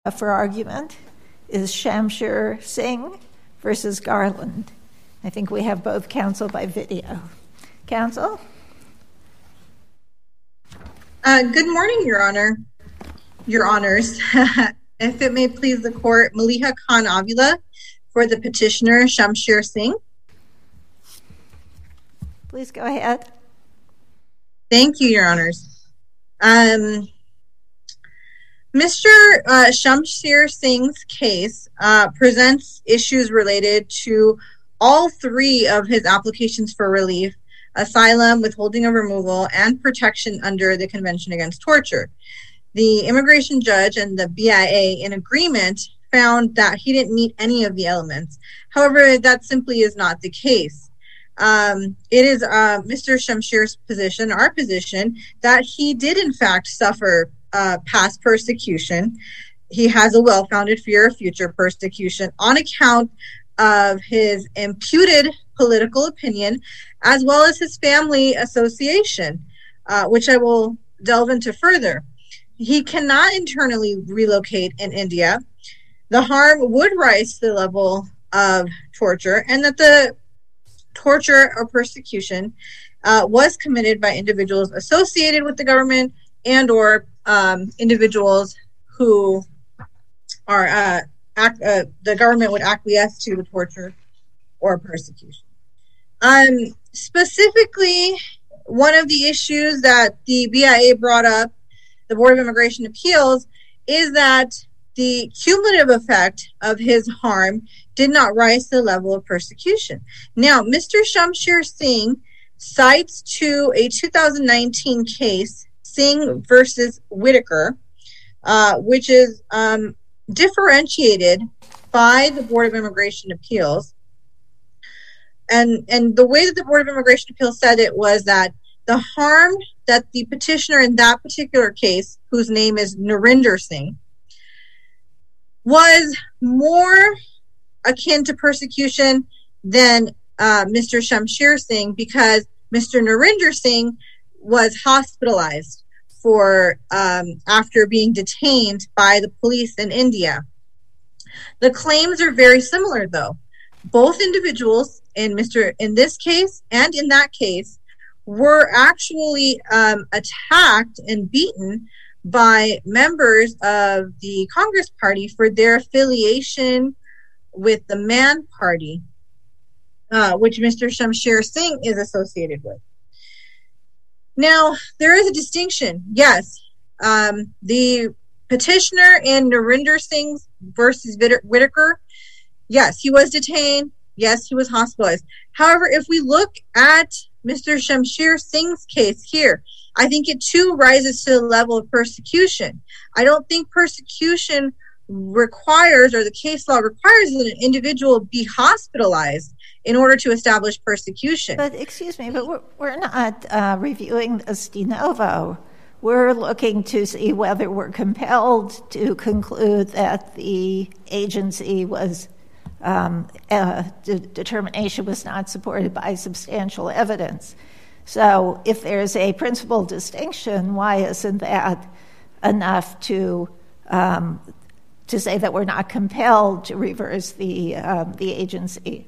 For argument is Shamsher Singh versus Garland. I think we have both counsel by video. Counsel? Good morning, Your Honor. Your Honors. If it may please the court, Maliha Khan Avila for the petitioner Shamsher Singh. Please go ahead. Thank you, Your Honors. Mr. Shamsher Singh's case presents issues related to all three of his applications for relief: asylum, withholding of removal, and protection under the Convention Against Torture. The immigration judge and the BIA, in agreement, found that he didn't meet any of the elements. However, that simply is not the case. It is Mr. Shamsher's position, our position, that he did in fact suffer past persecution. He has a well-founded fear of future persecution on account of his imputed political opinion, as well as his family association, which I will delve into further. He cannot internally relocate in India. The harm would rise to the level of torture, and that the torture or persecution was committed by individuals associated with the government and or individuals who are the government would acquiesce to the torture or persecution. Specifically, one of the issues that the BIA brought up, the Board of Immigration Appeals, is that the cumulative effect of his harm did not rise to the level of persecution. Now, Mr. Shamsher Singh cites to a 2019 case, Singh versus Whitaker, which is differentiated by the Board of Immigration Appeals. And the way that the Board of Immigration Appeals said it was that the harm that the petitioner in that particular case, whose name is Narinder Singh, was more akin to persecution than Mr. Shamsher Singh, because Mr. Narinder Singh was hospitalized for after being detained by the police in India. The claims are very similar, though. Both individuals in this case and in that case were actually attacked and beaten by members of the Congress Party for their affiliation with the Man Party, which Mr. Shamsher Singh is associated with. Now, there is a distinction. Yes, the petitioner in Narinder Singh versus Whitaker, yes, he was detained. Yes, he was hospitalized. However, if we look at Mr. Shamsher Singh's case here, I think it too rises to the level of persecution. I don't think persecution requires, or the case law requires, that an individual be hospitalized in order to establish persecution. But excuse me, but we're not reviewing this de novo. We're looking to see whether we're compelled to conclude that the agency was determination was not supported by substantial evidence. So if there's a principal distinction, why isn't that enough to say that we're not compelled to reverse the agency?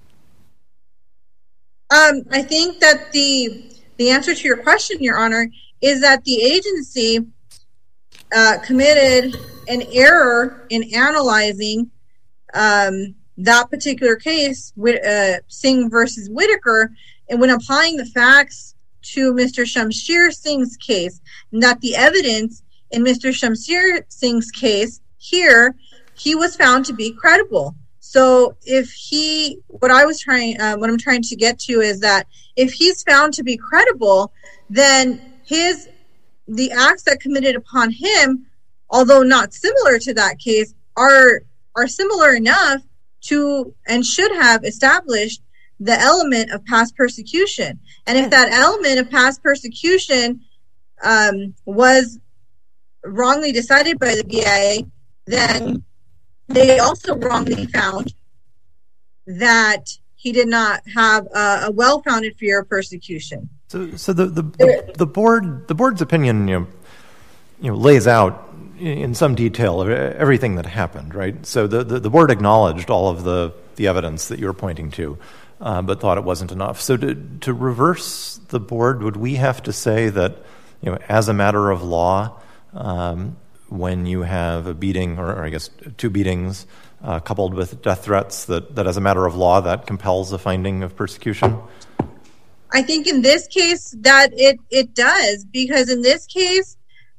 I think that the answer to your question, Your Honor, is that the agency committed an error in analyzing that particular case, Singh versus Whitaker, and when applying the facts to Mr. Shamsher Singh's case, and that the evidence in Mr. Shamsher Singh's case here, he was found to be credible. So what I'm trying to get to is that if he's found to be credible, then the acts that committed upon him, although not similar to that case, are similar enough to and should have established the element of past persecution. And if that element of past persecution was wrongly decided by the BIA, then they also wrongly found that he did not have a well-founded fear of persecution. So the board's opinion, lays out in some detail everything that happened, right? So the board acknowledged all of the evidence that you're pointing to, but thought it wasn't enough. So to reverse the board, would we have to say that, as a matter of law, when you have a beating, or I guess 2 beatings, coupled with death threats, that as a matter of law, that compels a finding of persecution? I think in this case that it does, because in this case,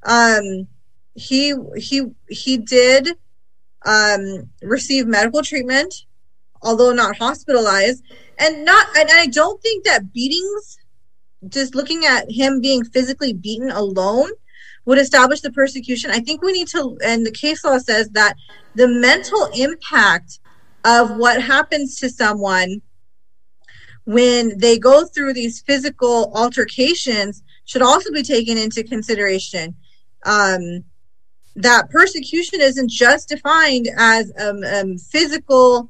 he did receive medical treatment, although not hospitalized, and I don't think that beatings, just looking at him being physically beaten alone, would establish the persecution. I think we need to, and the case law says that the mental impact of what happens to someone when they go through these physical altercations should also be taken into consideration. That persecution isn't just defined as a physical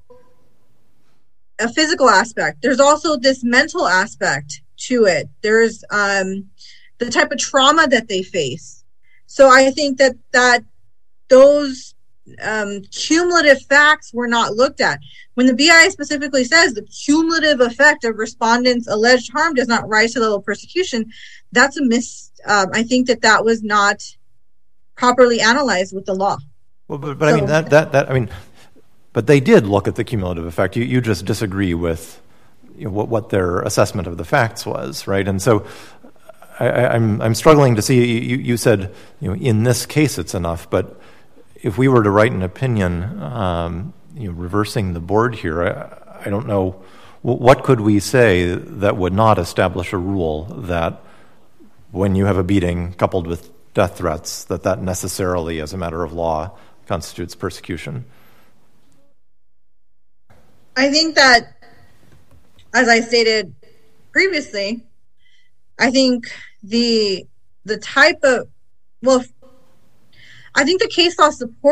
aspect. There's also this mental aspect to it. There's the type of trauma that they face. So I think that those cumulative facts were not looked at. When the BIA specifically says the cumulative effect of respondents' alleged harm does not rise to the level of persecution, that's a I think that was not properly analyzed with the law. Well, but I mean but they did look at the cumulative effect. You just disagree with what their assessment of the facts was, right? And so I'm struggling to see. You said in this case it's enough, but if we were to write an opinion, reversing the board here, I don't know what could we say that would not establish a rule that when you have a beating coupled with death threats, that necessarily, as a matter of law, constitutes persecution. I think that, as I stated previously, I think the type of, I think the case law supports